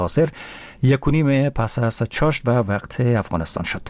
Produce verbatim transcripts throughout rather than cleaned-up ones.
حاضر یک و نیم پس از چاشت به وقت افغانستان شد.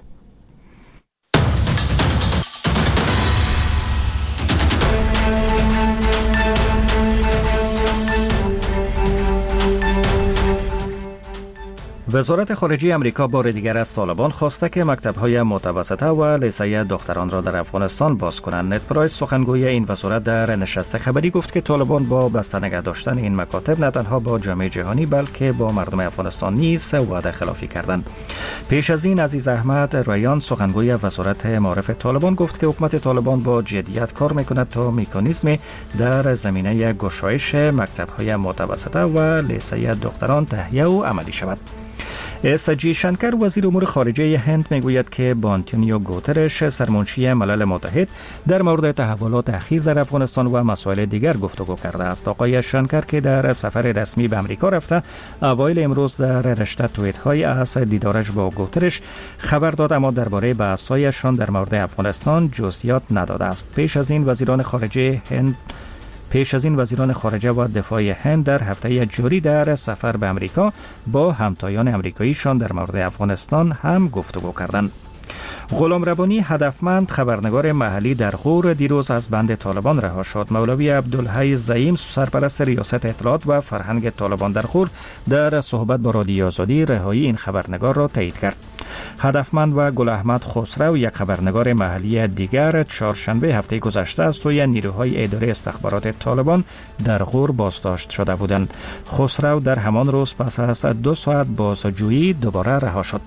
وزارت خارجه امریکا بار دیگر از طالبان خواسته که مکتب‌های متوسطه و لیسه دختران را در افغانستان باز کنند. نت پرایس سخنگوی این وزارت در نشست خبری گفت که طالبان با بسته نگه داشتن این مکاتب نه تنها با جامعه جهانی بلکه با مردم افغانستان نیز وعده خلافی کردند. پیش از این عزیز احمد ریان سخنگوی وزارت معارف طالبان گفت که حکومت طالبان با جدیت کار می‌کند تا مکانیزم در زمینه گشایش مکتب‌های متوسطه و لیسه دختران تهیه و عملی شود. اس جی شنکر وزیر امور خارجه هند میگوید که با آنتونیو گوترش سرمنشی ملل متحد در مورد تحولات اخیر در افغانستان و مسائل دیگر گفتگو کرده است. آقای شنکر که در سفر رسمی به امریکا رفته اوایل امروز در رشته توییت های از دیدارش با گوترش خبر داد، اما درباره بحث‌هایشان در مورد افغانستان جزئیات نداده است. پیش از این وزیران خارجه هند پیش از این وزیران خارجه و دفاع هند در هفته جاری در سفر به امریکا با همتایان امریکاییشان در مورد افغانستان هم گفتگو کردند. غلام ربانی هدفمند خبرنگار محلی در غور دیروز از بند طالبان رها شد. مولوی عبدالحی زعیم سرپرست ریاست اطلاعات و فرهنگ طالبان در غور در صحبت با رادیو آزادی رهایی این خبرنگار را تایید کرد. هدفمند و گل احمد خسرو یک خبرنگار محلی دیگر چهارشنبه هفته گذشته از سوی نیروهای اداره استخبارات طالبان در غور بازداشت شده بودند. خسرو در همان روز پس از دو ساعت بازجویی دوباره رها شد.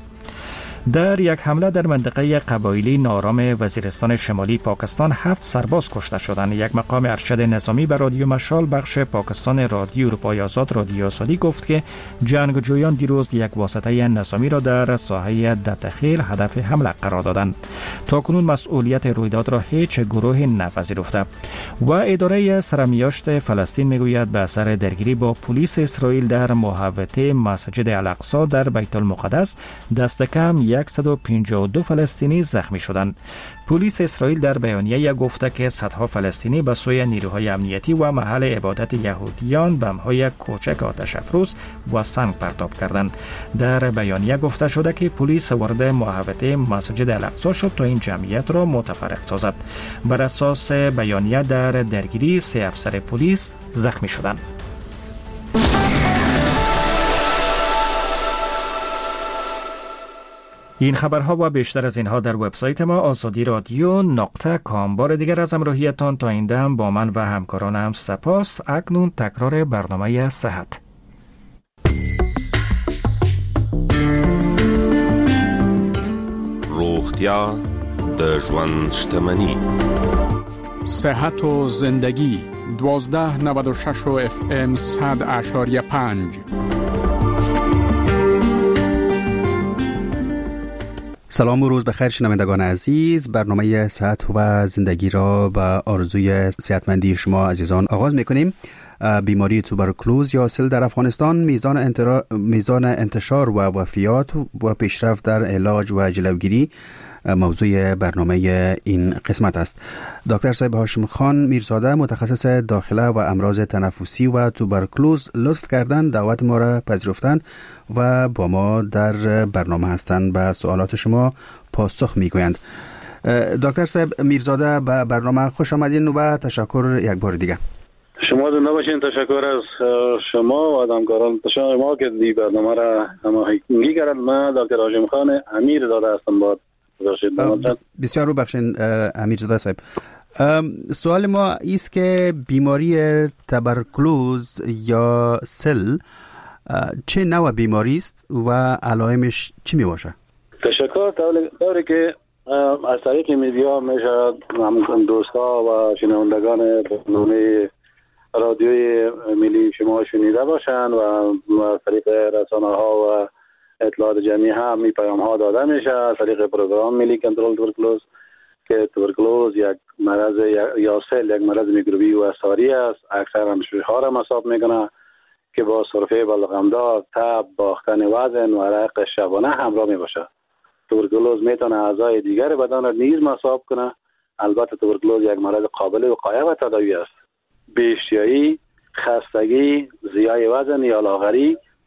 در یک حمله در منطقه قبایلی نارام وزیرستان شمالی پاکستان هفت سرباز کشته شدند. یک مقام ارشد نظامی به رادیو مشال بخش پاکستان رادیو اروپای آزاد رادیو آزادی گفت که جنگجویان دیروز یک واسطه نظامی را در ساحه دتخیل هدف حمله قرار دادند. تاکنون مسئولیت رویداد را هیچ گروهی نپذیرفته و اداره سرمیاشت فلسطین میگوید به اثر درگیری با پلیس اسرائیل در محوطه مسجد الاقصی در بیت المقدس دست کم صد و پنجاه و دو فلسطینی زخمی شدند. پلیس اسرائیل در بیانیه گفته که صدها فلسطینی به سوی نیروهای امنیتی و محل عبادت یهودیان بم‌های کوچک آتش افروز و سنگ پرتاب کردند. در بیانیه گفته شده که پلیس وارد محوطه مسجد الاقصی شد تا این جمعیت را متفرق سازد. بر اساس بیانیه در درگیری سه افسر پلیس زخمی شدند. این خبرها و بیشتر از اینها در وبسایت ما آزادی رادیو نقطه کام. بار دیگر از همراهیتان تا این دم با من و همکارانم سپاس. اکنون تکرار برنامه صحت. روغتیا د ژوند شتمنی. صحت و زندگی دوازده نود و شش و اف ام صد اشاریه پنج. سلام و روز بخیر شنوندگان عزیز. برنامه صحت و زندگی را به آرزوی صحتمندی شما عزیزان آغاز میکنیم. بیماری توبرکلوز یا سل در افغانستان میزان, انترا... میزان انتشار و وفیات و پیشرفت در علاج و جلوگیری موضوع برنامه این قسمت است. دکتر صاحب هاشم خان میرزاده متخصص داخله و امراض تنفسی و توبرکلوز لطف کردند دعوت ما را پذیرفتند و با ما در برنامه هستند به سوالات شما پاسخ میگویند. دکتر صاحب میرزاده به برنامه خوش آمدین و تشکر یک بار دیگه. شما زنده باشین. تشکر از شما و همکاران شما که دی برنامه را هماهنگی کردند. من دکتر هاشم خان امیرزاده هستم. با بسیار رو بخشین امیرزاده صاحب. سوال ما است که بیماری توبرکلوز یا سل چه نوع بیماری است و علائمش چی می باشه؟ تشکر. طوری که از طریق میدیا میشه دوستا و شنوندگان برنامه رادیوی ملی شما شنیده باشن و از طریق رسانه ها و اطلاعات جمعی هم می پیام ها داده میشه از طریق پروگرام ملی کنترل توبرکلوز که توبرکلوز یک مرض یا سل یک مرض میکروبی و استاری است. اکثر همشویها را مصاب میکنه که با سرفه بلغمدار، تب، باختن وزن و عرق شبانه همراه می باشه. توبرکلوز میتونه اعضای دیگر بدن را نیز مصاب کنه. البته توبرکلوز یک مرض قابل وقایه و تداوی است. بیشتیایی، خستگی، زیای وزن یا لاغری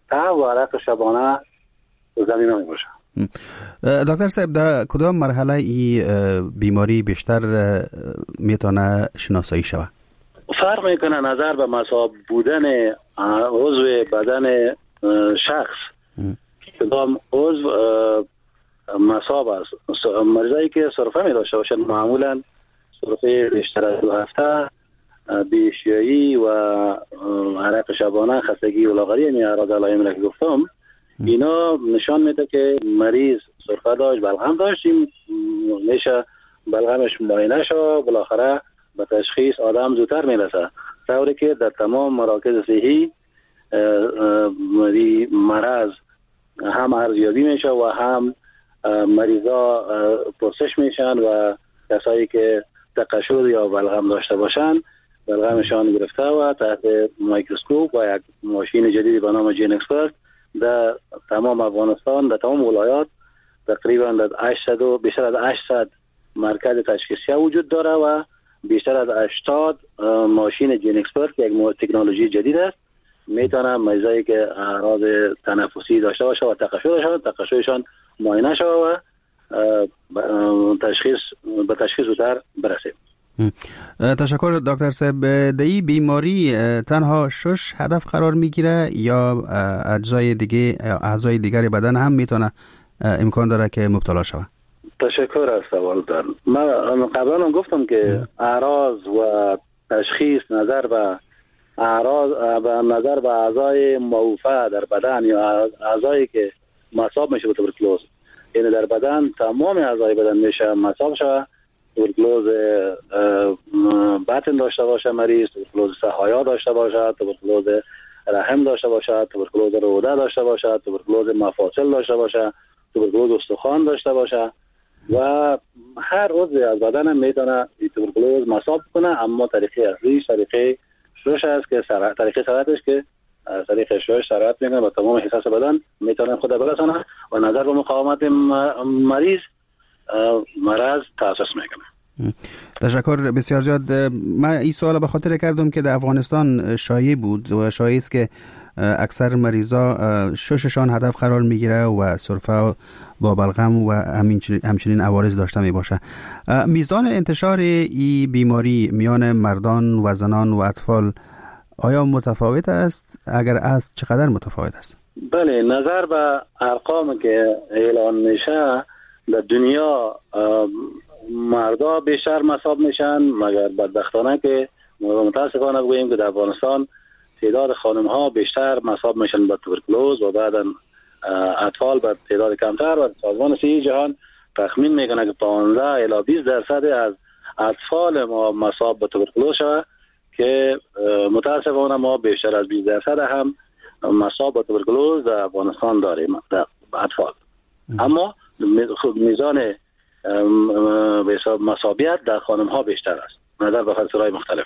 تب و عرق شبانه زمینه می باشه. دکتر صاحب، در کدام مرحله ای بیماری بیشتر میتونه شناسایی شود؟ فرق میکنه نظر به مصاب بودن عضو بدن شخص. کدام عضو مصاب است. مریضایی که سرفه می داشته باشند معمولا سرفه بیشتر از دو هفته، بیشیایی و عرق شبانه، خستگی و لاغری، یعنی اعراض علائمی که گفتم، اینا نشان میده که مریض سرفه داشت، بلغم داشتیم، میشه بلغمش معاینه شد، بالاخره به تشخیص آدم زودتر میرسه. طوری که در تمام مراکز صحی مرض هم ارزیابی میشه و هم مریضا پرسش میشن و کسایی که تقشر یا بلغم داشته باشن بلغمشان گرفته و تحت میکروسکوپ و یک ماشین جدیدی به نام جین اکسپرت در تمام افغانستان، در تمام ولایات تقریبا در هشتصد و بیشتر از هشتصد مرکز تشخیصی وجود داره و بیشتر از هشتاد ماشین جین اکسپرت که یک تکنولوژی جدید است میتونه مریضایی که اعراض تنفسی داشته باشه و تقشر داشته تقشرشان معاینه شود و تشخیص به تشخیص زودتر برسیم. تشکر دکتر صاحب. در این بیماری تنها شش هدف قرار میگیره یا اجزای دیگه اعضای دیگر بدن هم میتونه امکان داره که مبتلا شود؟ تشکر از سوالتان. من قبلا هم گفتم که اعراض و تشخیص نظر به اعراض به نظر به اعضای موفع در بدن یا اعضایی که مصاب میشه به توبرکلوز، یعنی در بدن تمام اعضای بدن میشه مصاب شود. توبرکلوز بطن داشته باشه مریض، توبرکلوز سحایا داشته باشه، توبرکلوز رحم داشته باشه، توبرکلوز روده داشته باشه، توبرکلوز مفاصل داشته باشه، توبرکلوز استخوان داشته باشه و هر عضو از بدن هم میتونه توبرکلوز مصاب کنه. اما طریقه اصلیش طریقه شش است که سر... طریقه سرعتش که طریقه شش سرعت میکنه و تمام حساس بدن میتونه خود برسانه و نظر به مقاومت مریض مرض تاسیس میکنه. تشکر بسیار زیاد. من این سوال به خاطر کردم که در افغانستان شایع بود و شایع است که اکثر مریضا شششان هدف قرار میگیره و سرفه با بلغم و همچنین عوارض داشته می باشه. میزان انتشار این بیماری میان مردان و زنان و اطفال آیا متفاوت است؟ اگر است چقدر متفاوت است؟ بله، نظر به ارقام که اعلان میشه در دنیا مردا بیشتر مصاب میشن، مگر بدبختانه که متاسفانه بگوییم که در افغانستان تعداد خانم ها بیشتر مصاب میشن با توبرکلوز و بعدا اطفال با تعداد کمتر و سازمان صحی جهان تخمین میکنه که پانزده الی بیست درصد از اطفال ما مصاب با توبرکلوز شود که متاسفانه ما بیشتر از بیست درصد هم مصاب با توبرکلوز در افغانستان داریم در اطفال. اما میزان به حساب مصابیت در خانم ها بیشتر است نظر به فاکتورهای مختلف.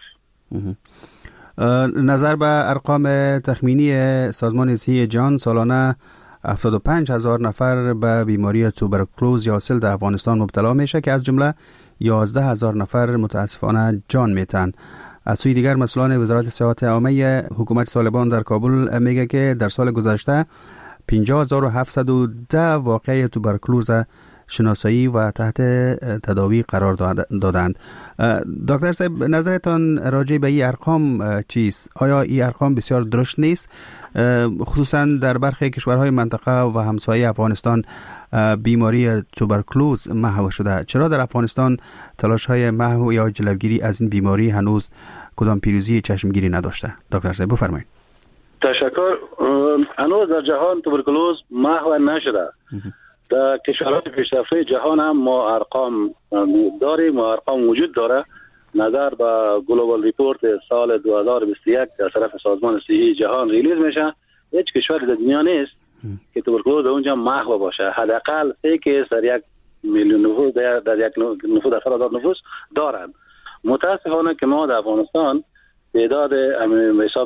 نظر به ارقام تخمینی سازمان صحی جهان سالانه هفتاد و پنج هزار نفر به بیماری توبرکلوز یا سل در افغانستان مبتلا میشه که از جمله یازده هزار نفر متاسفانه جان میتن. از سوی دیگر مسئولان وزارت صحت عامه حکومت طالبان در کابل میگه که در سال گذشته پنجاه هزار و هفتصد و ده واقعه توبرکلوز شناسایی و تحت تداوی قرار دادند. دکتر صاحب، نظرتان راجع به این ارقام چیست؟ آیا این ارقام بسیار درشت نیست؟ خصوصا در برخی کشورهای منطقه و همسایه افغانستان بیماری توبرکلوز محو شده. چرا در افغانستان تلاش‌های محو یا جلوگیری از این بیماری هنوز کدام پیروزی چشمگیری نداشته؟ دکتر صاحب بفرمایید. تشکر. هنوز در جهان توبرکلوز محو نشده. در کشورهای پیشرفته جهان هم ما ارقام داریم و ارقام وجود داره. نظر به گلوبال ریپورت سال دو هزار و بیست و یک از طرف سازمان صحی جهان ریلیز میشه، هیچ کشوری در دنیا نیست که توبرکلوز اونجا محو باشه. حداقل سه کیس در یک میلیون نفوس در, در یک نفوس در هزار نفوس دارند. متاسفانه که ما در افغانستان تعداد حساب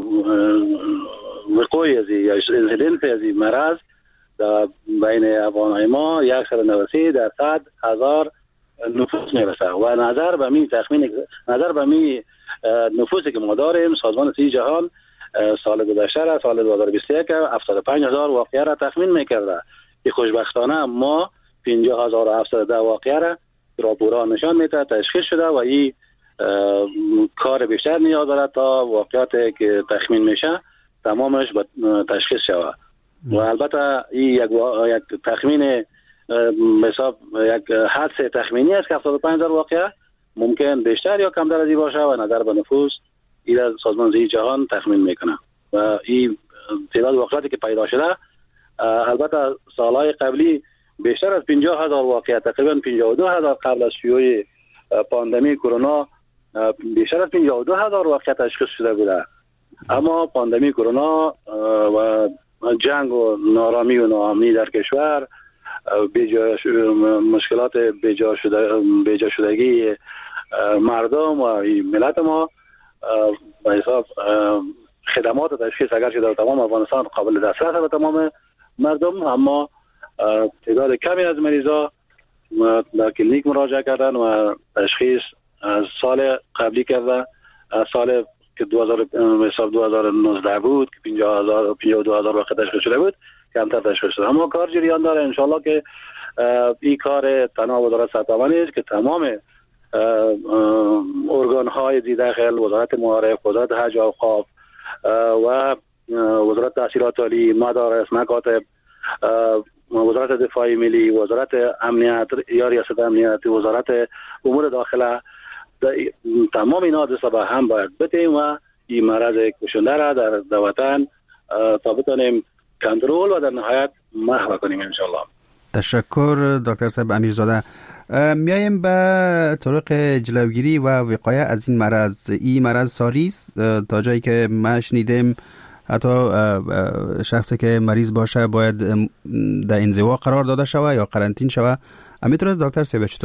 وقوع از یا انسیدنس از مرض در بین افغانای ما صد و نود و سه درصد هزار نفوس میرسه و نظر به می تخمین نظر به می نفوسی که ما داریم سازمان صحی جهان سال گذشته را سال دو هزار و بیست و یک هفتاد و پنج هزار واقعه را تخمین میکرده که خوشبختانه ما پنجاه هزار و هفتصد و ده واقعه را راپورها نشان میده تشخیص شده و این کار بیشتر نیاز دارد تا واقعاتی که تخمین میشه تمامش تشخیص شود و البته این یک, یک تخمین حساب یک حدس تخمینی است که هفتاد و پنج هزار واقعه ممکن بیشتر یا کمتر از این باشه و نظر به نفوس این سازمان صحت جهان تخمین میکنه و این تعداد واقعاتی که پیدا شده البته سالهای قبلی بیشتر از پنجاه هزار واقعه تقریبا پنجاه و دو هزار قبل از شیوع پاندمی کرونا بیشتر از پنجاه و دو هزار واقعه تشخیص شده بوده اما پاندمی کرونا و جنگ و نارامی و ناامنی در کشور مشکلات بیجا شده بیجا شدگی مردم و ملت ما به حساب خدمات تشخیص اگرچه در تمام افغانستان قابل دسترس به تمام مردم اما تعداد کمی از مریضا در کلینیک مراجعه کردن و تشخیص از سال قبلی کرده از سال که دو هزار و نوزده بود که پنجاه و دو هزار وقت تشخیص شده بود کمتر تشخیص شده اما کار جریان داره انشالله که این کار تنها وزارت صحت نیست که تمام ارگان های زی داخل وزارت معارف وزارت حج و اوقاف و وزارت تحصیلات عالی مدارس مکاتب وزارت دفاع ملی وزارت امنیت یا ریاست امنیت وزارت امور داخله تمام اینا دست به هم باید بتیم و این مرض کشنده را در, در وطن تا بتانیم کنترل و در نهایت محو کنیم انشالله. تشکر دکتر صاحب امیرزاده. میایم به طرق جلوگیری و وقایه از این مرض. این مرض ساری است تا جایی که ما شنیدیم حتی شخصی که مریض باشه باید در انزوا قرار داده شوه یا قرنطین شوه. امیتون از دکتر صاحب چطور؟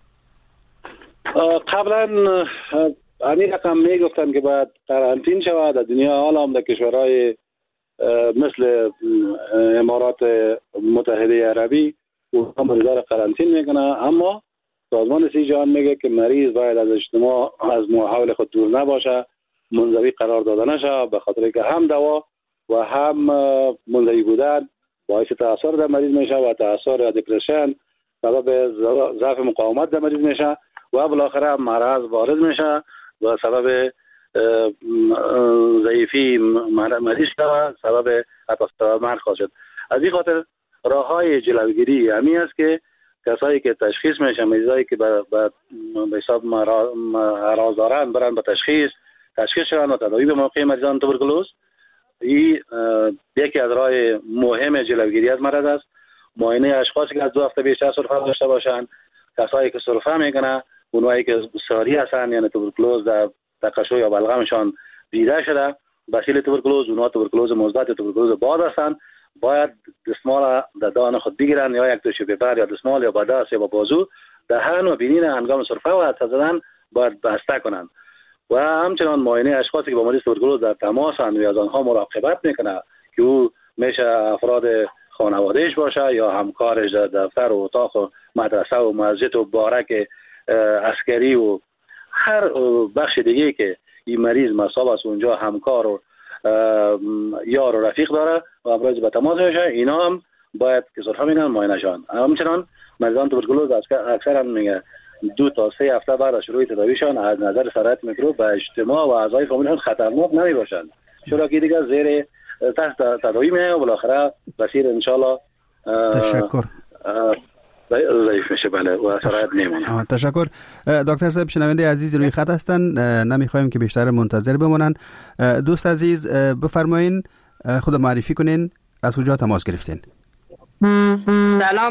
قبلا همین رقم میگفتن که باید قرنطین شود در دنیا حالا هم در کشورهای مثل امارات متحده عربی اونها مریضا را قرنطین میکنه اما سازمان صحت جهان میگه که مریض باید از اجتماع از محاول خود دور نباشه منزوی قرار داده نشه به خاطر که هم دوا و هم منزوی بودن باعث تاثیر در مریض میشه و تاثیر یا دپرشن سبب ضعف مقاومت در مریض میشه و بالاخره مرض وارد میشه و سبب ضعیفی مریض و سبب حتی مرگ خواهد شد. از این خاطر راه های جلوگیری همین است که کسایی که تشخیص میشن مریضایی که به حساب مرض دارن برن به تشخیص تشخیص شدن و تداوی به موقع مریضان توبرکلوز این یکی از راه مهم جلوگیری از مرض است. معاینه اشخاصی که از دو هفته بیشتر سرفه داشته باشن کسایی که سرفه میکنه اونایی که ساری هستن یعنی توبرکلوز در تقشو یا بلغمشان دیده شده بسیل توبرکلوز اونها توبرکلوز مثبت توبرکلوز باد هستن باید دستمال در دهان خود بگیرن یا یک دوش پیپر یا دستمال یا با دست یا با بازو دهن و بینین هنگام سرفه و حدس زدن باید بسته کنن و همچنان معاینه اشخاصی که با مریض توبرکلوز در تماسن و از آنها مراقبت میکنه که او میشه افراد خانوادهش باشه یا همکارش در دفتر و اتاق و مدرسه و مسجد و بارک عسکری و هر بخش دیگه که این مریض مصاب است اونجا همکار و یار و رفیق داره و ابراز به تماس میشه اینا هم باید که سرفه میگن معاینه‌شان. همچنان مریضان توبرکلوز اکثرا میگه دو تا سه هفته بعد از شروع تداویشان از نظر سرایت میکروب به اجتماع و اعضای فامیلشان خطرناک نمی باشند چرا که دیگه زیر تحت تداوی میه و بالاخره بسیر انشالله تشکر ضعیف میشه بله و سرایت نمیمونه. تشکر دکتر صاحب. شنونده عزیز روی خط هستن نمیخوایم که بیشتر منتظر بمونن. دوست عزیز بفرمایین خود معرفی کنین از کجا تماس گرفتین؟ سلام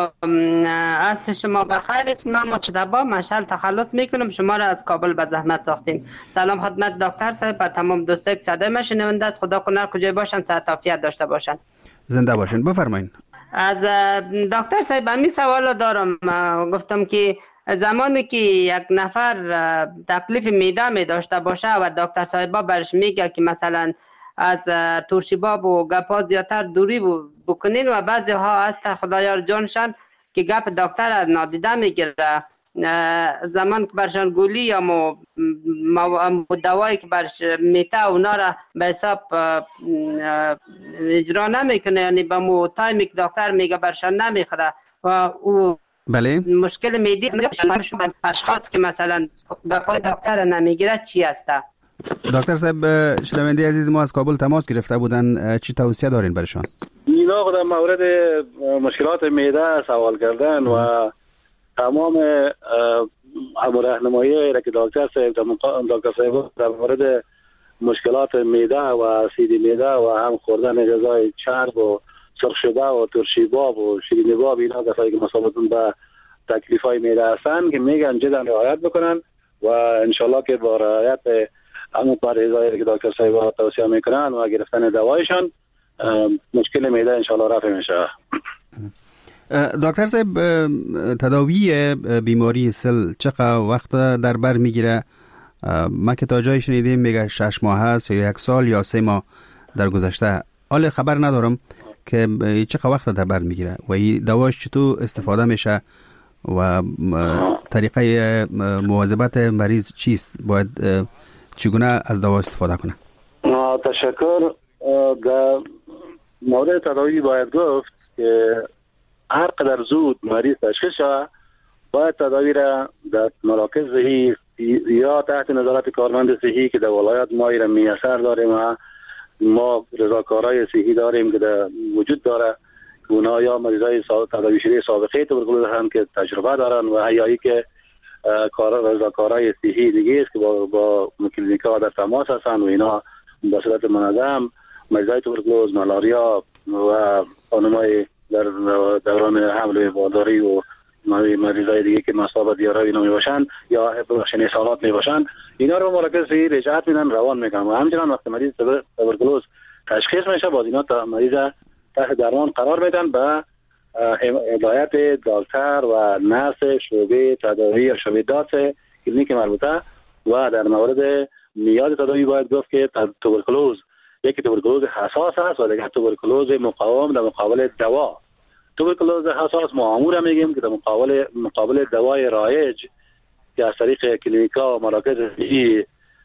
عصر شما بخیر. اسم من مجتبی مشعل تخلص میکنم شما را از کابل به زحمت ساختیم. سلام خدمت دکتر صاحب و تمام دوستان که صدای ما شنونده است. خدا کنه کجای باشن صحت عافیت داشته باشن. زنده باشین. بفرمایین. از دکتر صاحب همین سوال دارم. گفتم که زمانی که یک نفر تکلیف معده می داشته باشه و دکتر صاحب برش میگه که مثلا از ترشیباب و گپا زیادتر دوری بکنین و بعضی ها هست خدایار جانشان که گپ دکتر از نادیده میگیره زمان که برشان گولی یا مو دوایی که برش میته اونا را به حساب اجرا نمیکنه، یعنی به مو تایمی که دکتر میگه برشان نمیخوره و او بله مشکل میدی اشخاص که مثلا به پای دکتر نمیگیره چی هسته؟ دکتر صاحب شنونده عزیز ما از کابل تماس گرفته بودن، چی توصیه دارین برشان؟ اینا خود مورد مشکلات معده سوال کردن و تمام راهنمایی را که دکتر صاحب دکتر صاحب در مورد مشکلات معده و اسید معده و هم خوردن غذای چرب و سرخ شده و ترشی باب و شیرینی باب، اینا کسایی که مصابتون به تکلیفای معده هستن که میگن جدا رعایت بکنن و انشالله که با رعایت همون پرهیزایی که دکتر صاحب توصیه میکنن و گرفتن دوایشان مشکل معده انشالله رفع میشه. دکتر صاحب تداوی بیماری سل چقدر وقت در بر میگیره؟ ما که تا جای شنیدیم میگه شش ماه هست یا یک سال یا سه ماه در گذشته، حال خبر ندارم که چقدر وقت در بر میگیره و این دواش چطور استفاده میشه و طریقه مواظبت مریض چیست؟ باید چگونه از دوا استفاده کنه؟ تشکر. در مورد تداوی باید گفت که هر قدر زود مریض تشخیص شود باید تداوی را در مراکز صحی یا تحت نظارت کارمند صحی که در ولایت ما را میسر داریم و ما رضاکارای صحی داریم که در وجود داره، اونا یا مریضای تداوی شده سابقه توبرکلوز هم که تجربه دارن و یا ای که کار رضاکارای صحی دیگه است که با با کلینیکا در تماس هستن و اینا به صورت منظم مریضای توبرکلوز، ملاریا و خانمای در دوران حمل بارداری و مریضای دیگه که مصاب دیاره اینا می باشن یا بخشن اصالات می باشن، اینا رو مراکز صحی رجعت میدن، روان میکنن و همچنان وقتی مریض توبرکلوز تشخیص میشه باز اینا تا مریض تحت درمان قرار میدن به هدایت دکتر و نرس شعبه تداوی یا شعبه داس کلینیک مربوطه. و در مورد میاد تداوی باید گفت که توبرکلوز یکی توبرکلوز حساس است و دیگر توبرکلوز مقاوم در مقابل دوا. توبرکلوز حساس ما امور میگیم که در مقابل مقابل دوای رایج که از طریق کلینیکا و مراکز صحی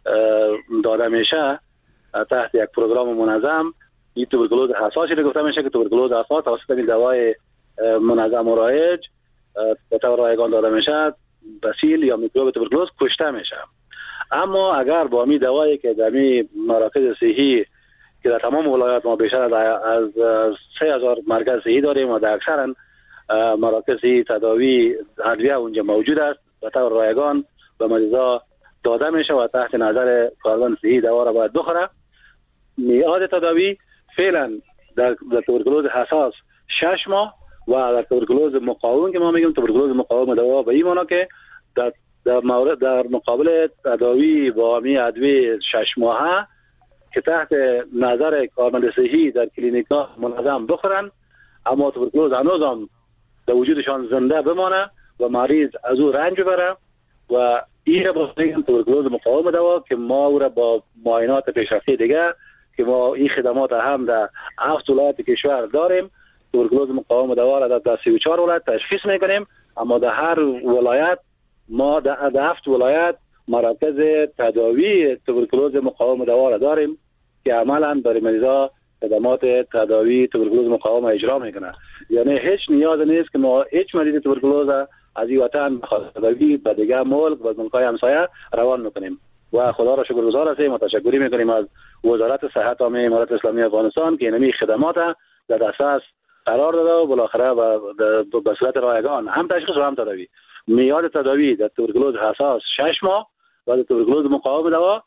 داده میشه تحت یک پروگرام منظم، این توبرکلوز حساسی رو گفته میشه که توبرکلوز حساس توسط این دوای منظم و رایج به طور رایگان داده میشه، بسیل یا میکروب توبرکلوز کشته میشه. اما اگر با می دوایی که در می مراکز صحی که در تمام ولایات ما بیشتر از سه هزار مرکز صحی داریم و در اکثر مراکز صحی تداوی ادویه اونجا موجود است به طور رایگان به مریضا داده میشه و تحت نظر کارمند صحی دوا را باید بخوره. میعاد تداوی فعلا در توبرکلوز حساس شش ماه و در توبرکلوز مقاوم که ما میگیم توبرکلوز مقاوم دوا به این معنی که در در مورد در مقابل تداوی با می ادویه شش ماهه که تحت نظر کارمند صحی در کلینیکا منظم بخورن، اما توبرکلوز هنوز هم در وجودشان زنده بمانه و مریض از او رنج ببره و این را با توبرکلوز مقاوم دوا که ما او را با معاینات پیشرفته دیگه که ما این خدمات هم در هفت ولایت کشور داریم، توبرکلوز مقاوم دوا را در سی و چهار ولایت تشخیص میکنیم، اما در هر ولایت ما در هفت ولایت مراکز تداوی توبرکلوز مقاوم دوا را داریم که عملا برای مریضا خدمات تداوی توبرکلوز مقاوم اجرا میکنه. یعنی هیچ نیاز نیست که ما هیچ مریض توبرکلوز از این وطن تداوی به دیگه ملک و ملک‌های همسایه روان میکنیم و خدا را شکرگزار هستیم و تشکری میکنیم از وزارت صحت عامه امارات اسلامی افغانستان که اینمی خدمات در دسترس قرار داده و بالاخره به صورت رایگان هم تشخیص و هم تداوی. میاد تداوی در توبرکلوز حساس شش ماه و در توبرکلوز مقاوم دوا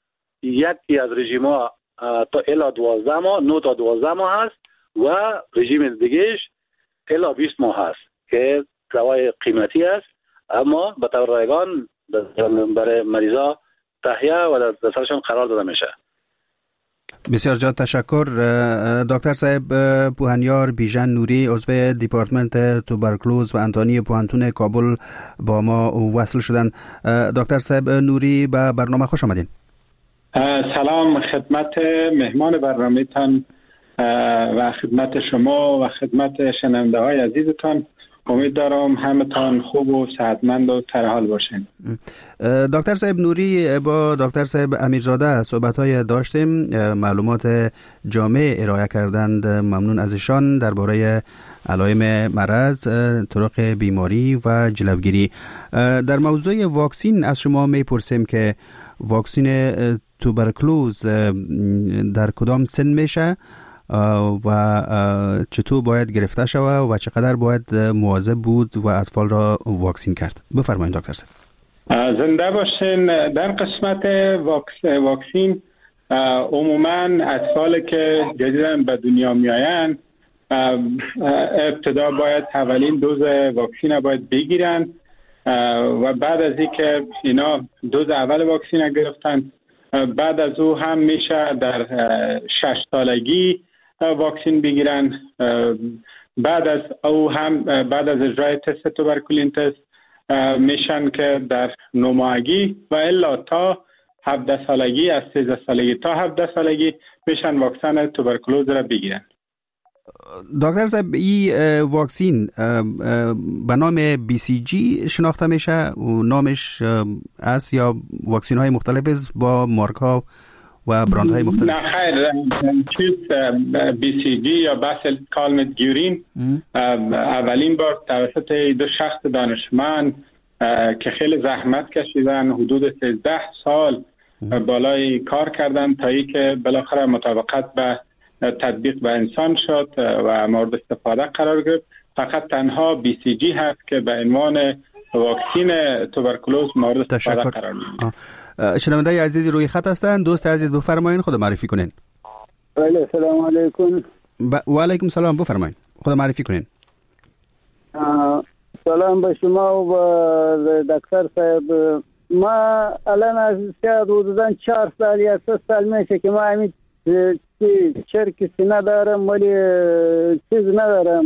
یکی از رژیم‌ها تا الی دوازده ماه، نه تا دوازده ماه هست و رژیم دیگهش الی بیست ماه هست که دوای قیمتی است اما به طور رایگان برای مریضا تهیه و در دسترشان قرار داده میشه. بسیار زیاد تشکر. دکتر صاحب پوهنیار بیژن نوری عضو دیپارتمنت توبرکلوز و انتانی پوهنتون کابل با ما وصل شدن. دکتر صاحب نوری به برنامه خوش آمدین. سلام خدمت مهمان برنامه‌تان و خدمت شما و خدمت شنونده های عزیزتان. امید دارم همتان خوب و صحتمند و سرحال باشین. دکتر صاحب نوری با دکتر صاحب امیرزاده صحبت‌های داشتیم، معلومات جامع ارائه کردند. ممنون از ایشان درباره علائم مرض، طرق بیماری و جلوگیری. در موضوع واکسین از شما میپرسیم که واکسین توبرکلوز در کدام سن میشه و چطور باید گرفته شود و چقدر باید مواظب بود و اطفال را واکسین کرد؟ بفرمایید دکتر صاحب. زنده باشین. در قسمت واکسین عموما اطفال که جدیداً به دنیا می آیند ابتدا باید اولین دوز واکسین باید بگیرن و بعد از اینکه اینا دوز اول واکسین گرفتن بعد از او هم میشه در شش سالگی واکسین بگیرن. بعد از او هم بعد از اجرای تست توبرکولین تست میشن که در نه ماهگی و الا تا هفده سالگی، از سیزده سالگی تا هفده سالگی میشن واکسن توبرکلوز را بگیرن. دکتر صاحب این واکسین به نام بی سی جی شناخته میشه و نامش است یا واکسین های مختلف با مارک ها و برند های مختلف؟ نه خیر، چیز بی سی جی یا باسل کالمت گیورین اولین بار توسط دو شخص دانشمند که خیلی زحمت کشیدن، حدود سیزده سال بالای کار کردن تا ای که بالاخره مطابقت به تطبیق به انسان شد و مورد استفاده قرار گرفت. فقط تنها بی سی جی هست که به عنوان واکسین توبرکلوز مورد استفاده قرار میگیره. شنونده عزیزی روی خط هستند. دوست عزیز بفرمایید، خود معرفی کنین. بله، سلام علیکم. و علیکم سلام، بفرمایید، خود معرفی کنین. سلام به شما و به دکتر صاحب. ما الان از شاید حدوداً چهار سال یا سه سال میشه که ما همین چرک سینه دارم ولی چیز ندارم.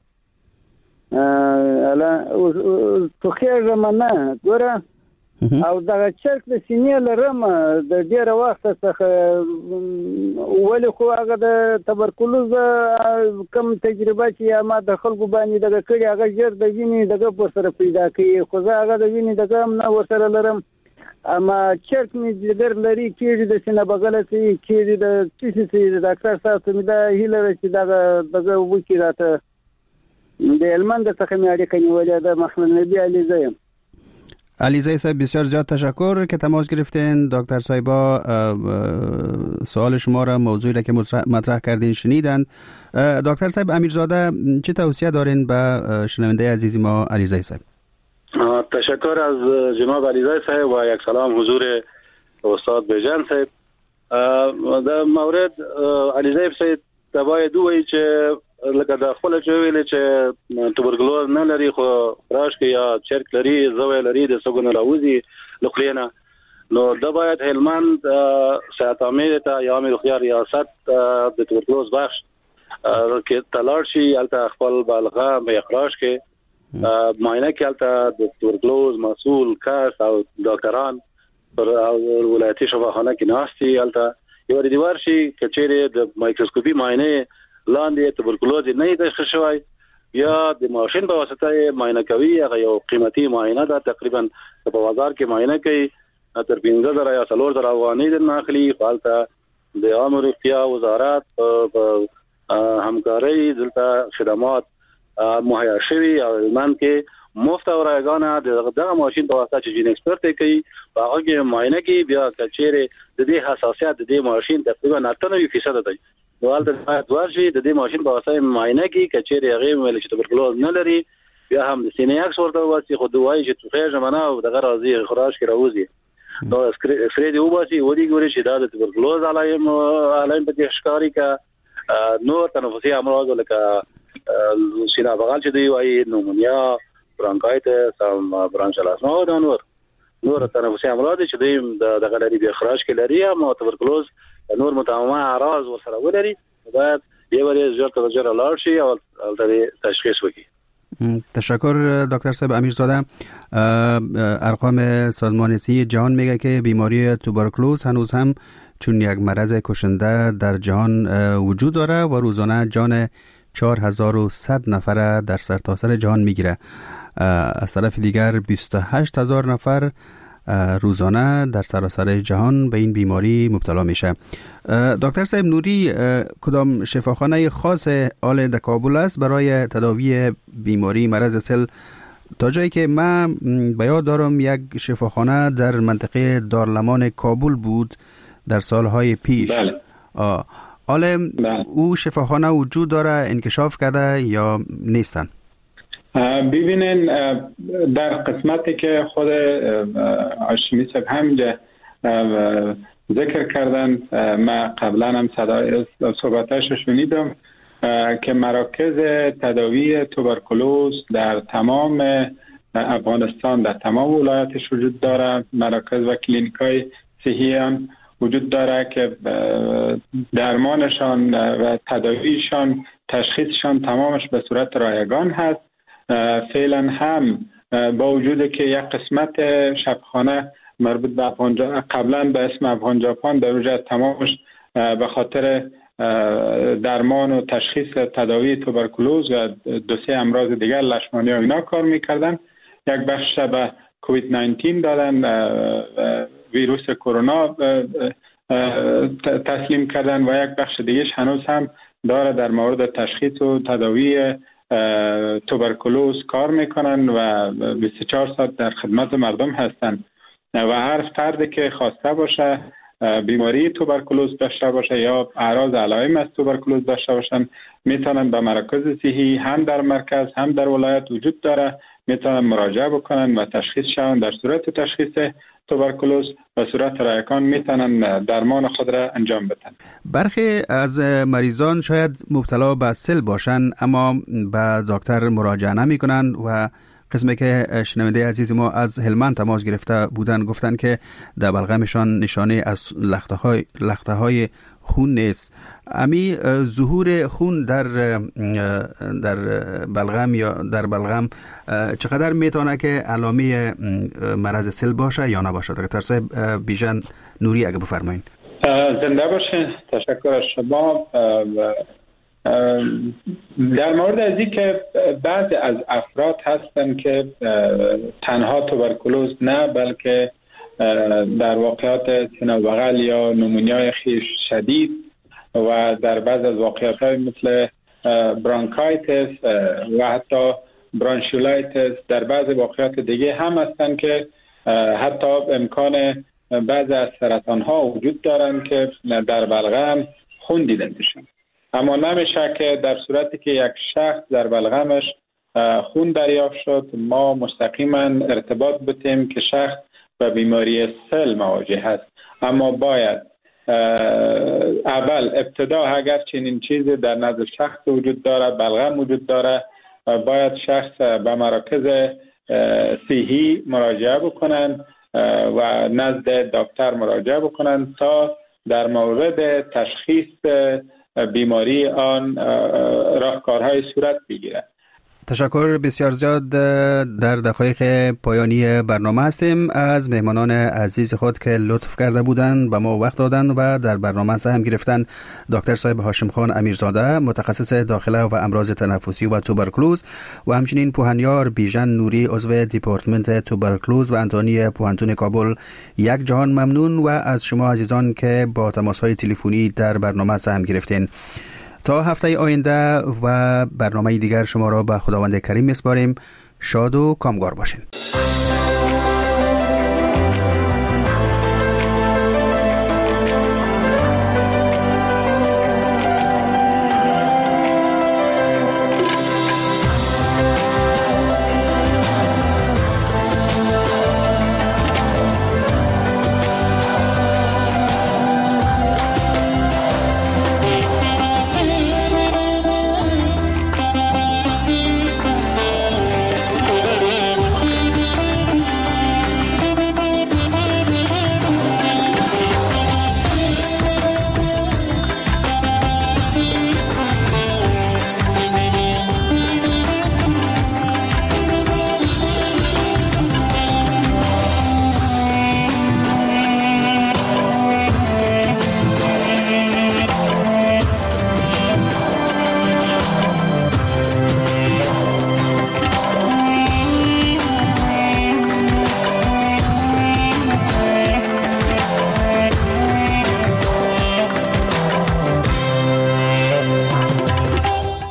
الان تو خیلی من نه گوره او دغه چرک د سینې لرم د ډیره وخت څخه، ولی خو هغه د تبرکلوز کم تجربه چې یا ما د خلکو باندې دغه کړي هغه ژر د وینې دغه پر سره پیدا کوي، خو زه هغه د وینې دغه هم نه ورسره لرم. اما چرک می جگر لري کېږي د سینه بغل ته کېږي د ټیسي سي د ډاکټر صاحب ته دا هیله چې دغه دغه وکی راته د هلمند څخه مې اړیکه نیولې ده. محمد نبی علیزه یم. علیزه صاحب بسیار زیاد تشکر که تماس گرفتین. دکتر صاحبا سوال شما را، موضوعی را که مطرح کردین شنیدند. دکتر صاحب امیرزاده چه توصیه دارین به شنونده عزیزی ما علیزه صاحب؟ تشکر از جناب علیزه صاحب و یک سلام حضور استاد بیژن صاحب. در مورد علیزه صاحب باید دوی چې لکه د خپل چې ویل چې توبرکلوز نه لري خو خراش کې یا چرک لري، زوی لري د سګون راوځي لخلینا، نو د باید هلمند صحت عامه ته یا امیر خيار ریاست د توبرکلوز بخش کې تلاړ شي، البته خپل بالغه به اخراج کې معاینه کې البته د توبرکلوز مسؤل کس او ډاکټران پر ولایتي شفاخانه کې ناشتي، البته یو دیوار شي چې چیرې د مایکروسکوپي معاینه لاندې توبرکلوز نه تشخیص شوی یا د ماشین په واسطه معاینه کوي. هغه یو قیمتي معاینه ده، تقریبا په بازار کې معاینه کوي تر پنځه زره یا څلور زره افغانۍ د ناخلي. فالته د عامه روغتیا وزارت په همکاري دلته خدمات مهیا شوي او من کې مفت او رایگانه دغه ماشین په واسطه چې جین ایکسپرت کوي هغه کې معاینه کوي. بیا کچېره د دې حساسیت د دې ماشین تقریبا اته فیصد دی. والته دوار شي د دې ماشین په واسطه معاینه کوي، کچېره هغه ویل چې توبرکلوز نه لري، بیا هم د سینې اکس ورته واسي خو دوای چې توخه ژمنه او دغه راځي خراش کې راوځي. نو اسکرې دی وباسي ودی ګوري چې دا د توبرکلوز علایم علایم په ښکاری کا نور تنفسي امراض لکه سینه بغل چې دی وایي نومونیا، برانکایتس او برانشال اسما او نور نور تنفسي امراض چې دی دغه لري به خراش کې لري او توبرکلوز نور متعامه اعراض ورسره ولري، باید یو وری زیات توجه لاړ شي او تشخیص وکړي. تشکر دکتر صاحب امیرزاده. ارقام سازمان صحت جهان میگه که بیماری توبرکلوز هنوز هم چون یک مرض کشنده در جهان وجود داره و روزانه جان چهار هزار و صد نفر در سرتاسر جهان میگیره. از طرف دیگر بیست و هشت هزار نفر روزانه در سراسر جهان به این بیماری مبتلا میشه. دکتر صاحب نوری، کدام شفاخانه خاص آل در کابل است برای تداوی بیماری مرض سل؟ تا جایی که من به یاد دارم یک شفاخانه در منطقه دارالمان کابل بود در سالهای پیش. بله. آله بله. او شفاخانه وجود داره، انکشاف کرده یا نیستن؟ ببینین در قسمتی که خود هاشمی صاحب همینجا ذکر کردن، من قبلا هم صدای صحبتش شنیدم که مراکز تداوی توبرکلوز در تمام افغانستان در تمام ولایتش وجود داره. مراکز و کلینیکای صحی هم وجود داره که درمانشان و تداویشان، تشخیصشان تمامش به صورت رایگان هست. فعلا هم با وجود که یک قسمت شفاخانه مربوط به افغان قبلا به اسم افغان ژاپن در وجه تمامش به خاطر درمان و تشخیص تداوی توبرکلوز و دو سه امراض دیگر لشمانی و اینا کار میکردن، یک بخش به کووید نوزده دادن، ویروس کرونا تسلیم کردن و یک بخش دیگه هنوز هم داره در مورد تشخیص و تداوی توبرکلوز کار میکنن و بیست و چهار ساعت در خدمت مردم هستن و هر فردی که خواسته باشه بیماری توبرکلوز داشته باشه یا اعراض علائم از توبرکلوز داشته باشن میتونن به مراکز صحی هم در مرکز هم در ولایت وجود داره، میتونن مراجعه بکنن و تشخیص شون. در صورت تشخیص توبرکلوز به صورت رایگان میتونن درمان خود را انجام بدن. برخی از مریضان شاید مبتلا به سل باشن اما به دکتر مراجعه نمی کنن و قسمی که شنونده عزیز ما از هلمند تماس گرفته بودن گفتن که در بلغمشان نشانه از لخته های, لخته های خون نیست. امی ظهور خون در در بلغم یا در بلغم چقدر میتونه که علامه مرض سل باشه یا نباشه؟ دکتر صاحب بیژن نوری اگه بفرمایید. زنده باشین. تشکر از شما. در مورد از این که بعضی از افراد هستن که تنها توبرکلوز نه بلکه در واقعات سینه و بغل یا نمونیای خیش شدید و در بعض از واقعات های مثل برانکایتس و حتی برانشولایتس در بعض واقعات دیگه هم هستن که حتی امکان بعض از سرطان ها وجود دارن که در بلغم خون دیده میشن. اما نمیشه که در صورتی که یک شخص در بلغمش خون دریافت شد ما مستقیما ارتباط بتیم که شخص به بیماری سل مواجه هست. اما باید اول ابتدا اگر چنین چیزی در نزد شخص وجود داره، بلغم وجود داره، باید شخص به مراکز صحی مراجعه بکنن و نزد دکتر مراجعه بکنن تا در مورد تشخیص بیماری آن راهکارهای صورت بگیرد. تشکر بسیار زیاد. در دقایق پایانی برنامه هستیم. از مهمانان عزیز خود که لطف کرده بودند به ما وقت دادن و در برنامه سهم گرفتن، دکتر صاحب هاشم خان امیرزاده متخصص داخله و امراض تنفسی و توبرکلوز و همچنین پوهنیار بیژن نوری عضو دیپارتمنت توبرکلوز و انتانی پوهنتون کابل، یک جهان ممنون و از شما عزیزان که با تماس‌های تلفنی در برنامه سهم گرفتین. تا هفته آینده و برنامه دیگر شما را به خداوند کریم میسپاریم. شاد و کامگار باشین.